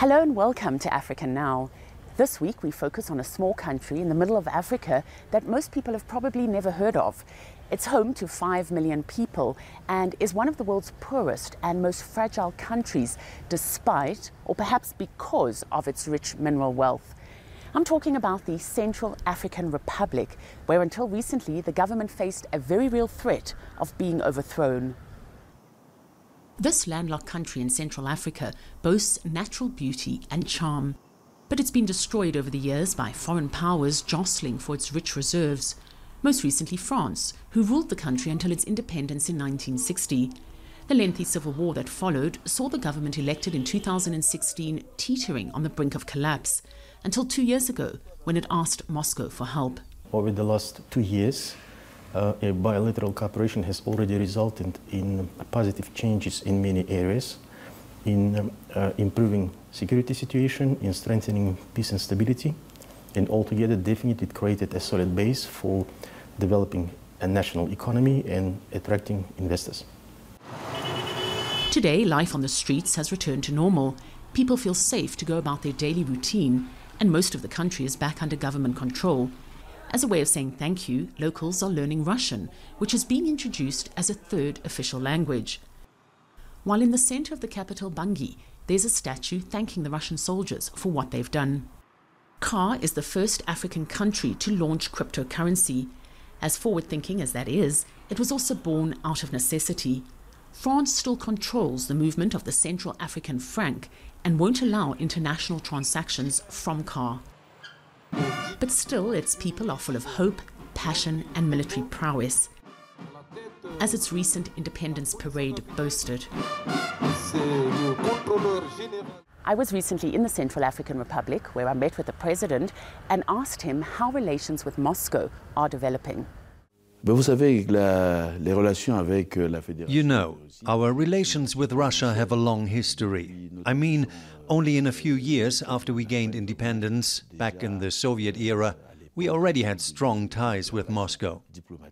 Hello and welcome to Africa Now. This week we focus on a small country in the middle of Africa that most people have probably never heard of. It's home to 5 million people and is one of the world's poorest and most fragile countries, despite, or perhaps because of its rich mineral wealth. I'm talking about the Central African Republic, where until recently the government faced a very real threat of being overthrown. This landlocked country in Central Africa boasts natural beauty and charm, but it's been destroyed over the years by foreign powers jostling for its rich reserves. Most recently France, who ruled the country until its independence in 1960. The lengthy civil war that followed saw the government elected in 2016 teetering on the brink of collapse, until 2 years ago when it asked Moscow for help. Over the last 2 years, a bilateral cooperation has already resulted in positive changes in many areas, in improving security situation, in strengthening peace and stability, and altogether definitely it created a solid base for developing a national economy and attracting investors. Today, life on the streets has returned to normal. People feel safe to go about their daily routine, and most of the country is back under government control. As a way of saying thank you, locals are learning Russian, which is being introduced as a third official language. While in the center of the capital, Bangui, there's a statue thanking the Russian soldiers for what they've done. CAR is the first African country to launch cryptocurrency. As forward-thinking as that is, it was also born out of necessity. France still controls the movement of the Central African franc and won't allow international transactions from CAR. But still, its people are full of hope, passion and military prowess, as its recent independence parade boasted. I was recently in the Central African Republic, where I met with the president and asked him how relations with Moscow are developing. You know, our relations with Russia have a long history. I mean, only in a few years after we gained independence, back in the Soviet era, we already had strong ties with Moscow.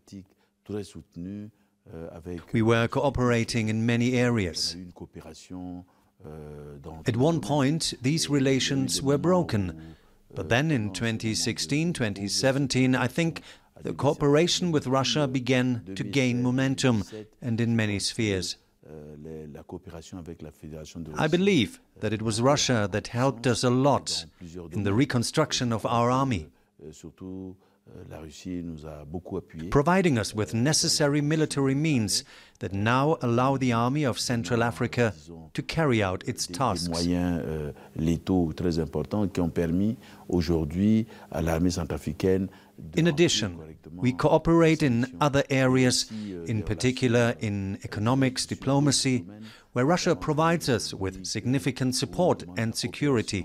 We were cooperating in many areas. At one point, these relations were broken. But then in 2016, 2017, I think the cooperation with Russia began to gain momentum, and in many spheres. I believe that it was Russia that helped us a lot in the reconstruction of our army, providing us with necessary military means that now allow the army of Central Africa to carry out its tasks. In addition, we cooperate in other areas, in particular in economics, diplomacy, where Russia provides us with significant support and security,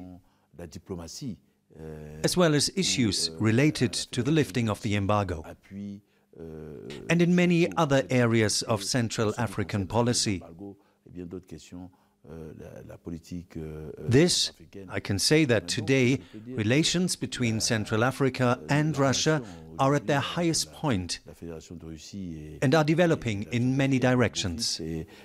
as well as issues related to the lifting of the embargo, and in many other areas of Central African policy. This, I can say that today, relations between Central Africa and Russia are at their highest point and are developing in many directions.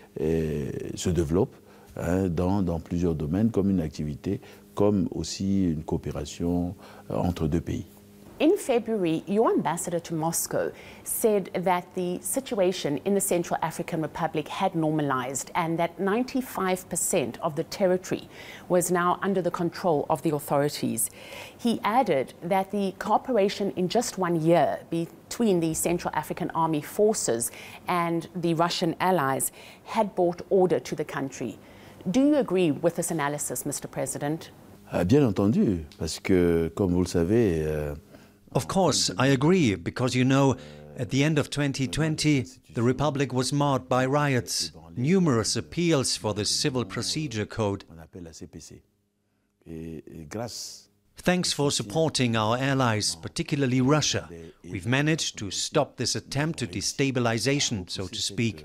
Dans plusieurs domaines comme une activité, comme aussi une coopération entre deux pays. In February, your ambassador to Moscow said that the situation in the Central African Republic had normalized and that 95% of the territory was now under the control of the authorities. He added that the cooperation in just 1 year between the Central African Army forces and the Russian allies had brought order to the country. Do you agree with this analysis, Mr. President? Bien entendu, parce que, comme vous le savez, Of course, I agree, because you know, at the end of 2020, the Republic was marred by riots, numerous appeals for the Civil Procedure Code. Thanks for supporting our allies, particularly Russia. We've managed to stop this attempt to destabilization, so to speak.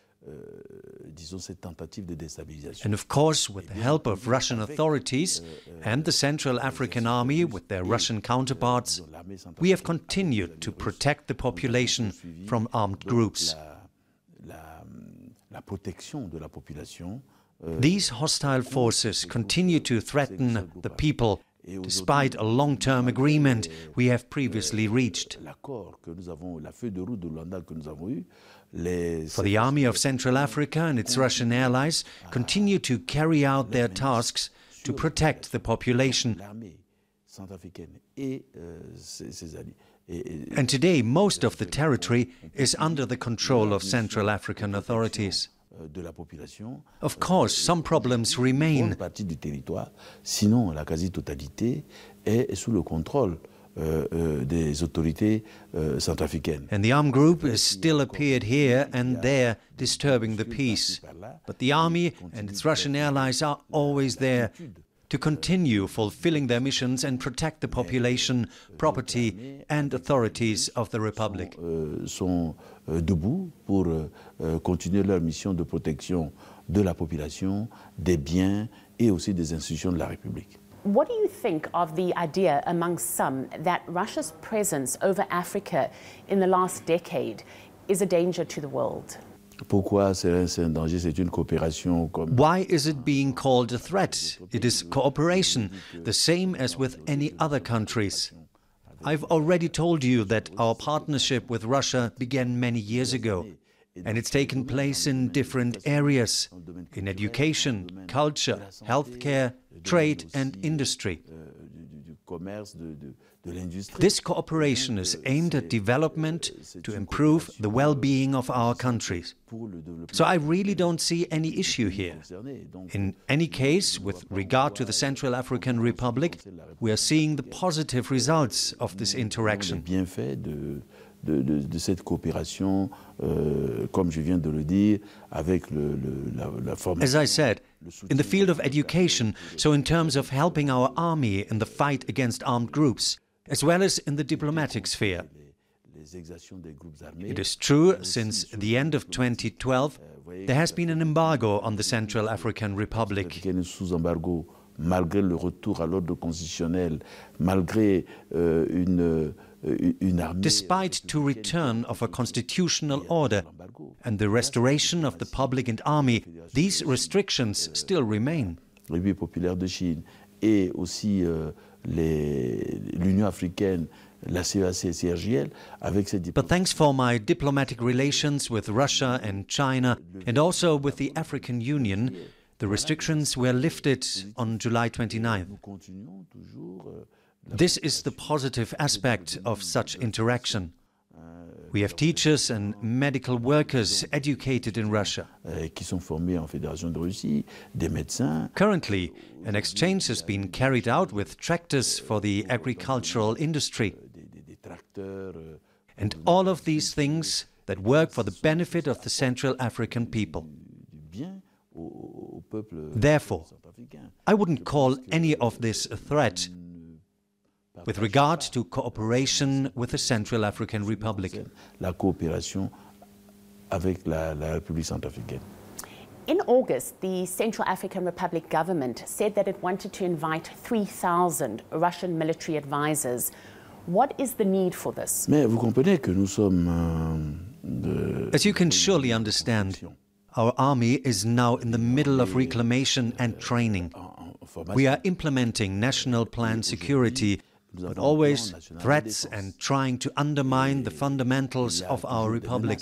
And of course, with the help of Russian authorities and the Central African Army with their Russian counterparts, we have continued to protect the population from armed groups. La protection de la population These hostile forces continue to threaten the people, despite a long-term agreement we have previously reached. For the Army of Central Africa and its Russian allies continue to carry out their tasks to protect the population. And today, most of the territory is under the control of Central African authorities. Of course, some problems remain. Sinon, la quasi-totalité est sous le contrôle des autorités centrafricaines. And the armed group has still appeared here and there, disturbing the peace. But the army and its Russian allies are always there to continue fulfilling their missions and protect the population, property and authorities of the Republic. Sont debout pour continuer leur mission de protection de la population, des biens et aussi des institutions de la République. What do you think of the idea among some that Russia's presence over Africa in the last decade is a danger to the world? Pourquoi c'est un danger? C'est une coopération comme... Why is it being called a threat? It is cooperation, the same as with any other countries. I've already told you that our partnership with Russia began many years ago, and it's taken place in different areas, in education, culture, healthcare, trade and industry. This cooperation is aimed at development to improve the well-being of our countries. So I really don't see any issue here. In any case, with regard to the Central African Republic, we are seeing the positive results of this interaction. De cette coopération, comme je viens de le dire, avec la formation. As I said, in the field of education, so in terms of helping our army in the fight against armed groups, as well as in the diplomatic sphere. It is true, since the end of 2012, there has been an embargo on the Central African Republic. Malgré le retour à l'ordre constitutionnel, malgré Despite the return of a constitutional order and the restoration of the public and army, these restrictions still remain. République populaire de Chine et aussi l'Union africaine, la CEAC et CRGL, avec cette... But thanks for my diplomatic relations with Russia and China, and also with the African Union, the restrictions were lifted on July 29th. This is the positive aspect of such interaction. We have teachers and medical workers educated in Russia. Currently, an exchange has been carried out with tractors for the agricultural industry. And all of these things that work for the benefit of the Central African people. Therefore, I wouldn't call any of this a threat with regard to cooperation with the Central African Republic. La coopération avec la République centrafricaine. In August, the Central African Republic government said that it wanted to invite 3,000 Russian military advisors. What is the need for this? Mais vous comprenez que nous sommes As you can surely understand, our army is now in the middle of reclamation and training. We are implementing national plan security, but always threats and trying to undermine the fundamentals of our republic.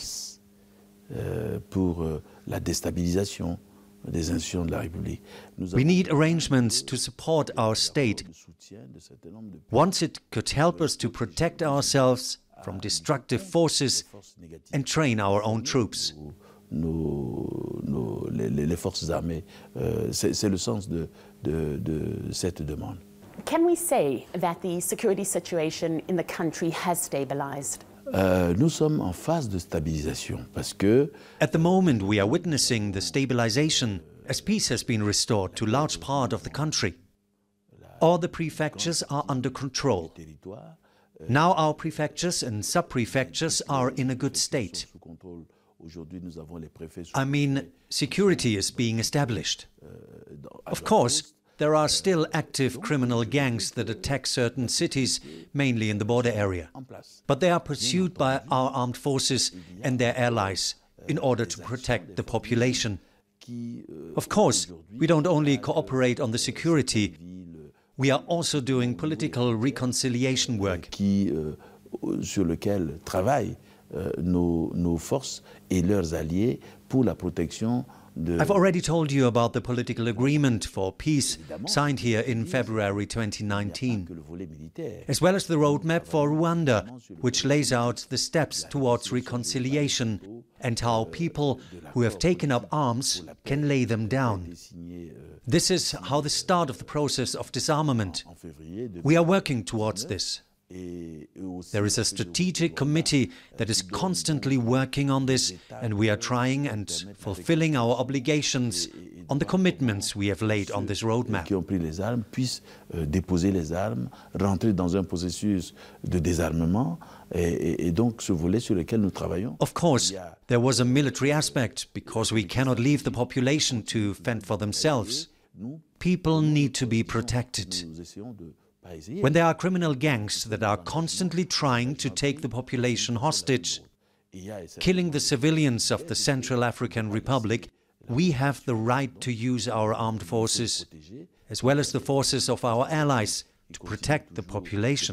Pour la déstabilisation des institutions de la République. We need arrangements to support our state. Once it could help us to protect ourselves from destructive forces and train our own troops. Les forces armées, c'est le sens de cette demande. Can we say that the security situation in the country has stabilized? Nous sommes en phase de stabilisation parce que... At the moment we are witnessing the stabilization as peace has been restored to a large part of the country. All the prefectures are under control. Now our prefectures and sub-prefectures are in a good state. I mean, security is being established. Of course, there are still active criminal gangs that attack certain cities, mainly in the border area. But they are pursued by our armed forces and their allies in order to protect the population. Of course, we don't only cooperate on the security, we are also doing political reconciliation work. Sur lequel travaillent nos forces et leurs alliés pour la protection de... I've already told you about the political agreement for peace signed here in February 2019, as well as the roadmap for Rwanda, which lays out the steps towards reconciliation and how people who have taken up arms can lay them down. This is how the start of the process of disarmament. We are working towards this. There is a strategic committee that is constantly working on this, and we are trying and fulfilling our obligations on the commitments we have laid on this roadmap. Qui ont pris les armes puissent déposer les armes, rentrer dans un processus de désarmement, et donc ce volet sur lequel nous travaillons. Of course, there was a military aspect because we cannot leave the population to fend for themselves. People need to be protected. When there are criminal gangs that are constantly trying to take the population hostage, killing the civilians of the Central African Republic, we have the right to use our armed forces, as well as the forces of our allies, to protect the population.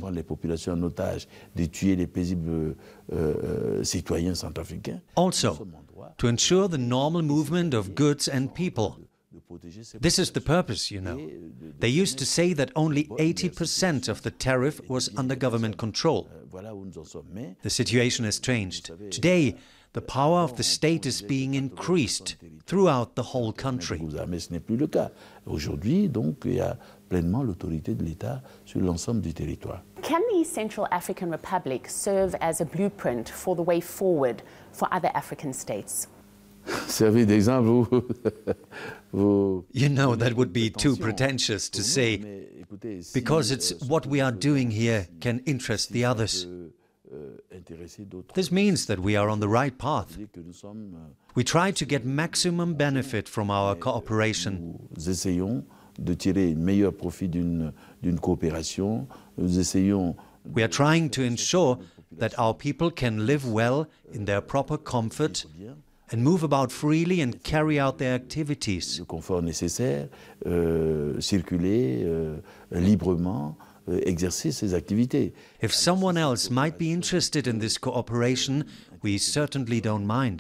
Also, to ensure the normal movement of goods and people. This is the purpose, you know. They used to say that only 80% of the tariff was under government control. The situation has changed. Today, the power of the state is being increased throughout the whole country. Aujourd'hui, donc, il y a pleinement l'autorité de l'État sur l'ensemble du territoire. Can the Central African Republic serve as a blueprint for the way forward for other African states? Servir d'exemple, You know, that would be too pretentious to say, because it's what we are doing here can interest the others. This means that we are on the right path. We try to get maximum benefit from our cooperation. Nous essayons de tirer meilleur profit d'une coopération. Nous essayons. We are trying to ensure that our people can live well in their proper comfort and move about freely and carry out their activities. Le confort nécessaire, circuler librement, exercer ses activités. If someone else might be interested in this cooperation, we certainly don't mind.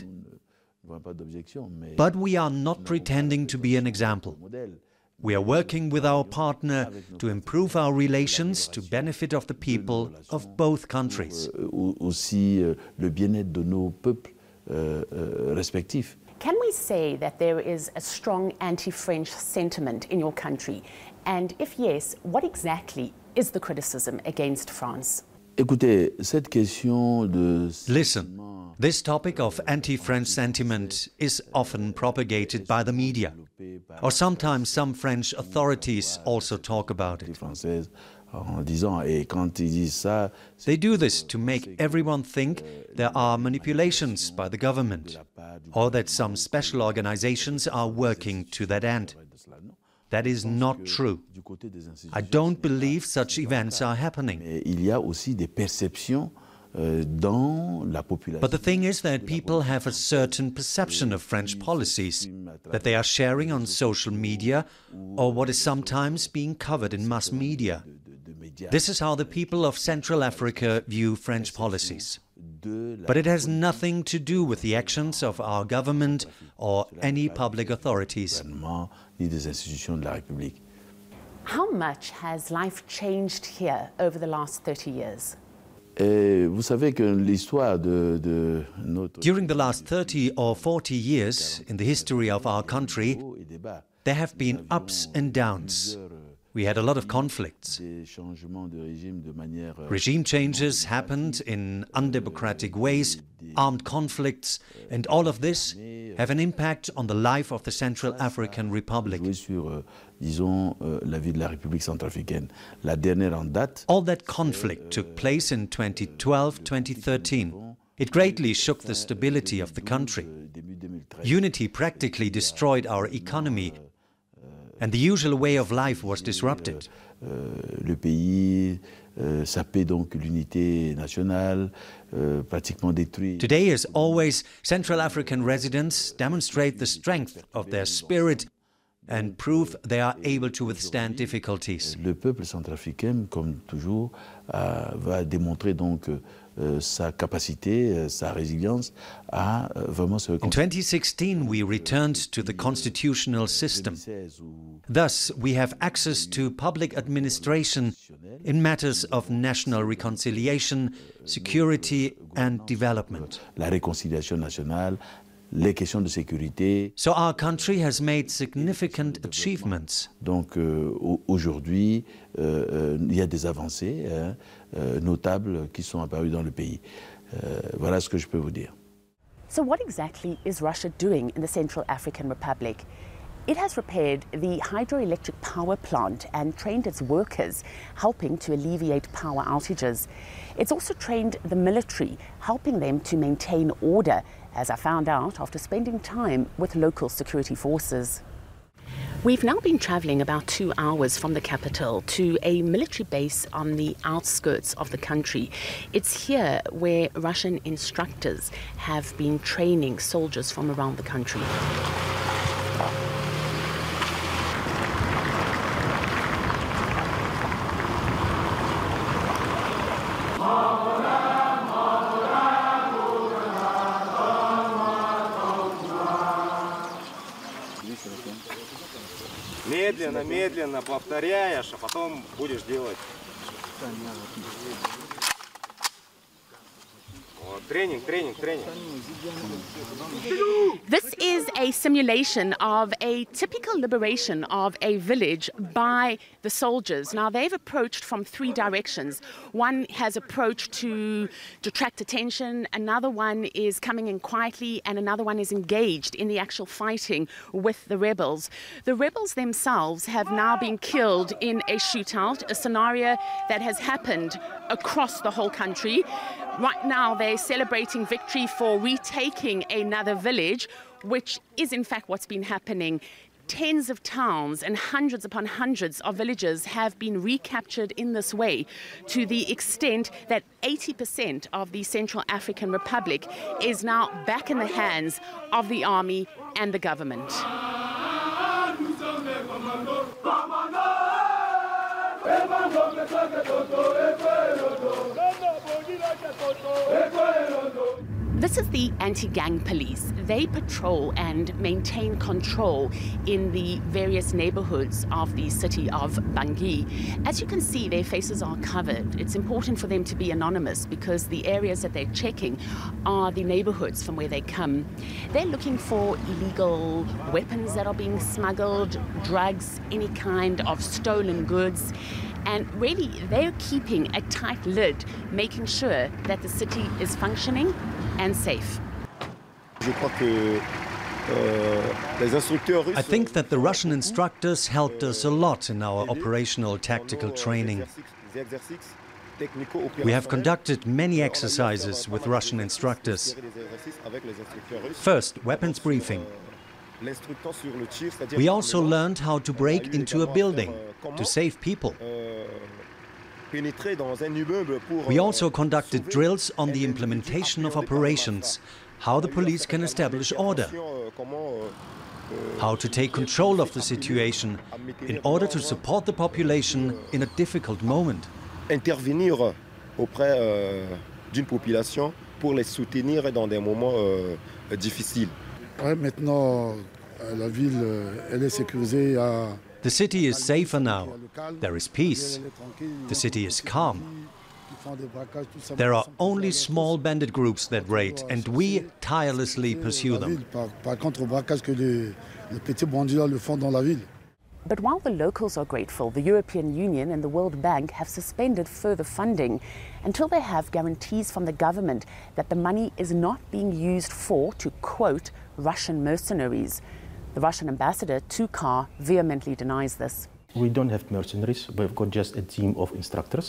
But we are not pretending to be an example. We are working with our partner to improve our relations to benefit of the people of both countries. Aussi le bien-être de nos peuples respectifs. Can we say that there is a strong anti-French sentiment in your country? And if yes, what exactly is the criticism against France? Écoutez, cette question de... Listen, this topic of anti-French sentiment is often propagated by the media, or sometimes some French authorities also talk about it. En disant, et quand ils disent ça, they do this to make everyone think there are manipulations by the government, or that some special organizations are working to that end. That is not true. I don't believe such events are happening. Il y a aussi des perceptions dans la population. But the thing is that people have a certain perception of French policies that they are sharing on social media or what is sometimes being covered in mass media. This is how the people of Central Africa view French policies. But it has nothing to do with the actions of our government or any public authorities. How much has life changed here over the last 30 years? Vous savez que l'histoire de notre... During the last 30 or 40 years in the history of our country, there have been ups and downs. We had a lot of conflicts. Regime changes happened in undemocratic ways, armed conflicts, and all of this have an impact on the life of the Central African Republic. All that conflict took place in 2012-2013. It greatly shook the stability of the country. Unity practically destroyed our economy, and the usual way of life was disrupted. Le pays saper donc l'unité nationale, pratiquement détruire. Today, as always, Central African residents demonstrate the strength of their spirit and prove they are able to withstand difficulties. Le peuple centrafricain, comme toujours, va démontrer donc sa capacité, sa résilience à vraiment se In 2016, we returned to the constitutional system. Thus, we have access to public administration in matters of national reconciliation, security and development. La réconciliation nationale, les questions de sécurité. So our country has made significant achievements. Donc aujourd'hui, il y a des avancées notables qui sont apparues dans le pays. Voilà ce que je peux vous dire. So what exactly is Russia doing in the Central African Republic? It has repaired the hydroelectric power plant and trained its workers, helping to alleviate power outages. It's also trained the military, helping them to maintain order, as I found out after spending time with local security forces. We've now been travelling about 2 hours from the capital to a military base on the outskirts of the country. It's here where Russian instructors have been training soldiers from around the country. Медленно, медленно повторяешь, а потом будешь делать. Тренинг, тренинг, тренинг. This is a simulation of a typical liberation of a village by the soldiers. Now, they've approached from 3 directions. One has approached to detract attention, another one is coming in quietly, and another one is engaged in the actual fighting with the rebels. The rebels themselves have now been killed in a shootout, a scenario that has happened across the whole country. Right now, they're celebrating victory for retaking another village, which is in fact what's been happening. Tens of towns and hundreds upon hundreds of villages have been recaptured in this way, to the extent that 80% of the Central African Republic is now back in the hands of the army and the government. This is the anti-gang police. They patrol and maintain control in the various neighborhoods of the city of Bangui. As you can see, their faces are covered. It's important for them to be anonymous because the areas that they're checking are the neighborhoods from where they come. They're looking for illegal weapons that are being smuggled, drugs, any kind of stolen goods. And really, they're keeping a tight lid, making sure that the city is functioning and safe. I think that the Russian instructors helped us a lot in our operational tactical training. We have conducted many exercises with Russian instructors. First, weapons briefing. We also learned how to break into a building to save people. We also conducted drills on the implementation of operations, how the police can establish order, how to take control of the situation in order to support the population in a difficult moment. Intervenir auprès d'une population pour les soutenir dans des moments difficiles. Maintenant, la ville, elle est sécurisée. The city is safer now. There is peace. The city is calm. There are only small bandit groups that raid, and we tirelessly pursue them. But while the locals are grateful, the European Union and the World Bank have suspended further funding until they have guarantees from the government that the money is not being used for, to quote, Russian mercenaries. The Russian ambassador to CAR vehemently denies this. We don't have mercenaries. We've got just a team of instructors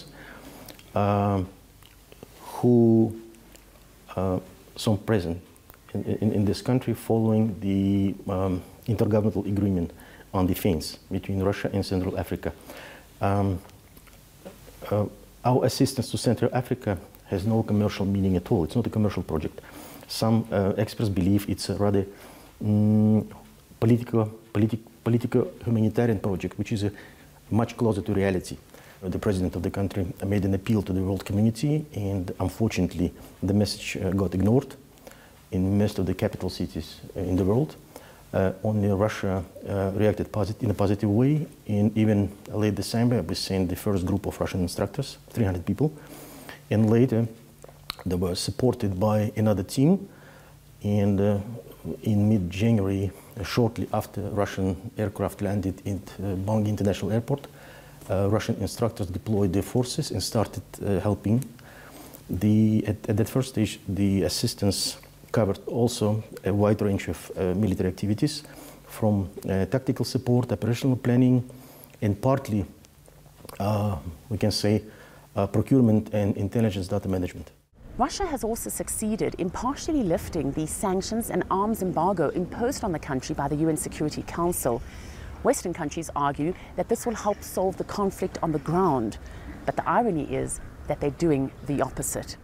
who some present in this country following the intergovernmental agreement on defense between Russia and Central Africa. Our assistance to Central Africa has no commercial meaning at all. It's not a commercial project. Some experts believe it's a rather political humanitarian project, which is much closer to reality. The president of the country made an appeal to the world community, and unfortunately the message got ignored in most of the capital cities in the world. Only Russia reacted in a positive way. In even late December, we sent the first group of Russian instructors, 300 people, and later they were supported by another team. And in mid-January, shortly after Russian aircraft landed at Bangui International Airport, Russian instructors deployed their forces and started helping. At that first stage, the assistance covered also a wide range of military activities, from tactical support, operational planning, and partly, we can say, procurement and intelligence data management. Russia has also succeeded in partially lifting the sanctions and arms embargo imposed on the country by the UN Security Council. Western countries argue that this will help solve the conflict on the ground, but the irony is that they're doing the opposite.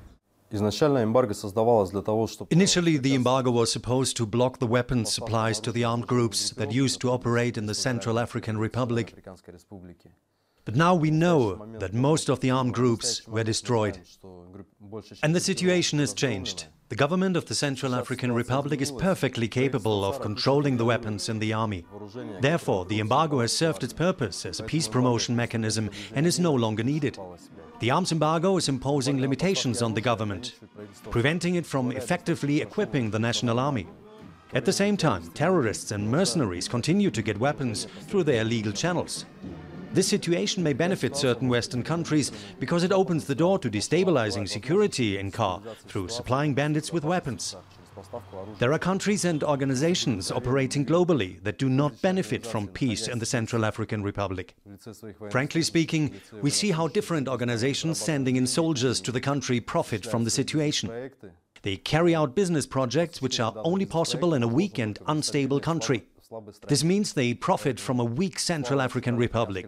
Initially, the embargo was supposed to block the weapons supplies to the armed groups that used to operate in the Central African Republic. But now we know that most of the armed groups were destroyed. And the situation has changed. The government of the Central African Republic is perfectly capable of controlling the weapons in the army. Therefore, the embargo has served its purpose as a peace promotion mechanism and is no longer needed. The arms embargo is imposing limitations on the government, preventing it from effectively equipping the national army. At the same time, terrorists and mercenaries continue to get weapons through their legal channels. This situation may benefit certain Western countries because it opens the door to destabilizing security in CAR through supplying bandits with weapons. There are countries and organizations operating globally that do not benefit from peace in the Central African Republic. Frankly speaking, we see how different organizations sending in soldiers to the country profit from the situation. They carry out business projects which are only possible in a weak and unstable country. This means they profit from a weak Central African Republic.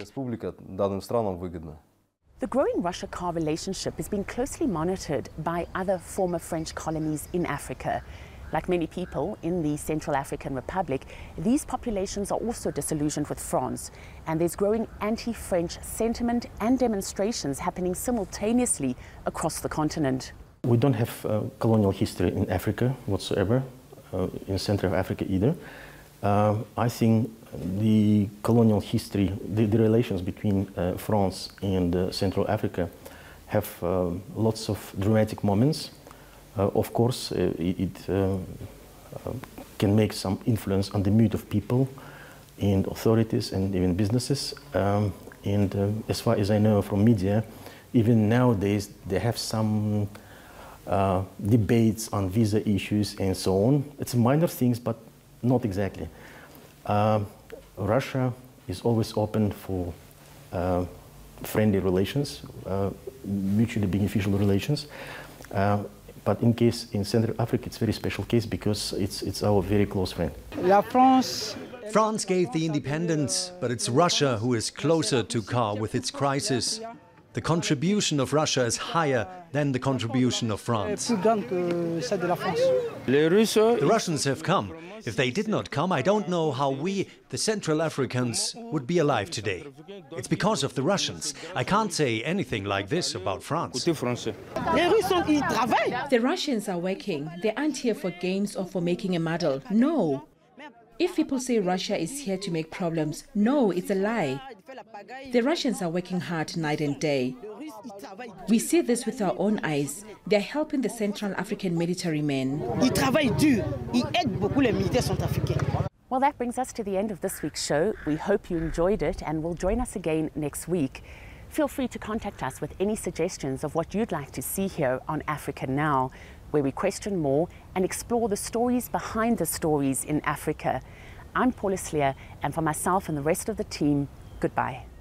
The growing Russia-CAR relationship is being closely monitored by other former French colonies in Africa. Like many people in the Central African Republic, these populations are also disillusioned with France, and there's growing anti-French sentiment and demonstrations happening simultaneously across the continent. We don't have colonial history in Africa whatsoever, in Central Africa either. I think the colonial history, the relations between France and Central Africa have lots of dramatic moments. Of course, it can make some influence on the mood of people and authorities and even businesses. As far as I know from media, even nowadays they have some debates on visa issues and so on. It's minor things, but not exactly. Russia is always open for friendly relations, mutually beneficial relations. But in Central Africa, it's a very special case because it's our very close friend. France gave the independence, but it's Russia who is closer to CAR with its crisis. The contribution of Russia is higher than the contribution of France. The Russians have come. If they did not come, I don't know how we, the Central Africans, would be alive today. It's because of the Russians. I can't say anything like this about France. The Russians are working. They aren't here for games or for making a medal. No. If people say Russia is here to make problems, no, it's a lie. The Russians are working hard night and day. We see this with our own eyes. They're helping the Central African military men. Well, that brings us to the end of this week's show. We hope you enjoyed it and will join us again next week. Feel free to contact us with any suggestions of what you'd like to see here on Africa Now, where we question more and explore the stories behind the stories in Africa. I'm Paula Slier, and for myself and the rest of the team, goodbye.